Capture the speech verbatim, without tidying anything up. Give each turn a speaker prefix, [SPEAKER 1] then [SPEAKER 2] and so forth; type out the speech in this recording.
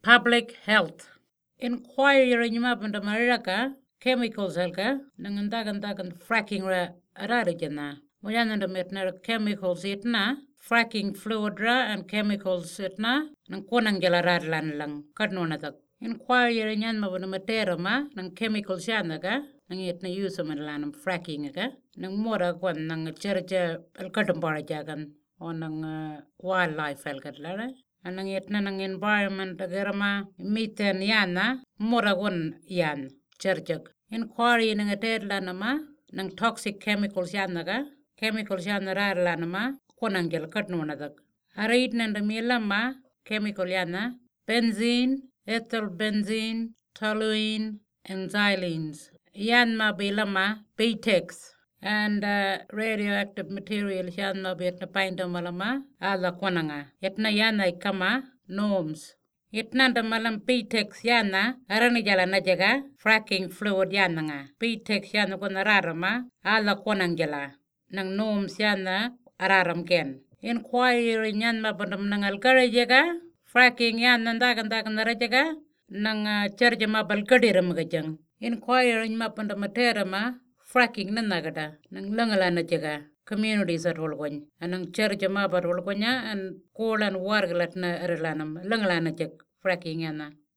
[SPEAKER 1] Public health. Inquiry nyuma banda maraka chemicals halka nangandagan dagan fracking ra ararajana. Wayananda metna chemicals itna fracking fluid ra and chemicals itna nang konanggela radlan lang kadnonatak. Inquiry nyan mabana matera ma nang chemicals yanaga nang itna use man fracking aga nang mora kwan nang chercha alkatambara jagan on nang wildlife halkatlara. Anang itna nang environment agarama miten yana moragon yan cherchak. Inquiry nang ated lanama nang toxic chemicals yanaga chemicals yanara lanama konangel katnonadak. Arid nanda milama chemical yana benzene, ethyl benzene, toluene, and xylenes. Yanma bilama Betex and uh, radioactive material yanma betna painta malama ala konanga. Yetna yana ikama norms. Yetnanda malam Betex yana arani jala najaga fracking fluid yananga. Betex yana kona rarama ala konangela. Nang norms yana araram ken. Inquiry yanma bandam nangal jaga fracking yana ndagan ndagan narajaga nang uh, charja ma balkadiram gajang. Inquiry ma panda matera ma fracking nanagada nang langala na jaga communities at holgon anang charja ma bar holgonya and call and warglat na erlanam langala na jag fracking yana.